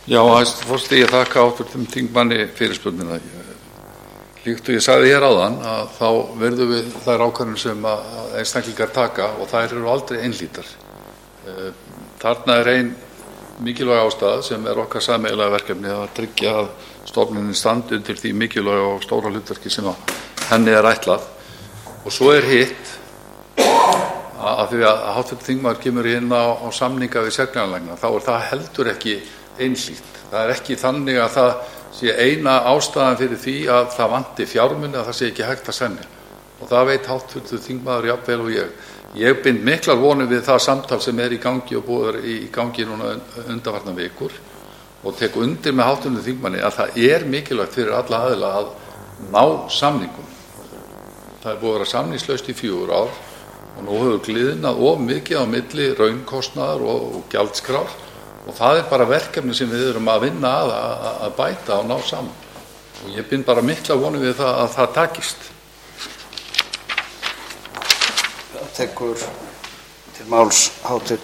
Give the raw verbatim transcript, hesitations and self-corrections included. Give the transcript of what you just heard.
Já, hæstvirtur forseti, ég þakka háttvirtum þingmanni fyrirspurnina. Líkt og ég sagði hér áðan að þá verðum við þær ákvarðanir sem að einstaklingar taka og þær eru aldrei einhlítar. Þarna er ein mikilvæg ástæða sem er okkar sameiginlega verkefni að tryggja að stofnunin standi undir því mikilvæga og stóra hlutverki sem að henni er ætlað. Og svo er hitt að því að háttvirtur þingmaður kemur inn á, á samninga við sérgreinalækna, þá er það heldur ekki einhlítt. Það er ekki þannig að það sé eina ástæðan fyrir því að það vanti fjármuni, að það sé ekki hægt að semja. Og það veit háttvirtur þingmaður jafnvel og ég. Ég bind miklar vonir við það samtal sem er í gangi og búið í gangi núna undanfarna vikur og tek undir með háttvirtum þingmanni að það er mikilvægt fyrir alla aðila að ná samningum. Það er búið að vera samningslaust í fjögur ár og nú hefur gliðnað of mikið á milli raunkostnaðar og, og gjaldskrár og það er bara verkefni sem við erum að vinna að, að, að bæta og ná saman. Og ég bind bara miklar vonir við það að það takist. Tekur til máls háttvirtur